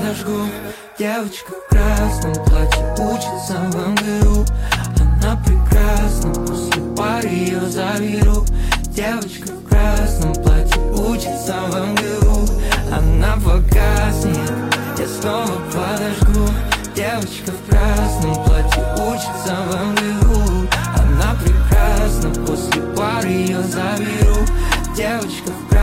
подожгу. Девочка в красном платье учится в МГУ. Она прекрасна, после пары ее заберу. Девочка в красном платье учится в МГУ. Она погаснет, я снова подожгу. Девочка в красном платье учится в МГУ. Она прекрасна, после пары ее заберу. Девочка в красном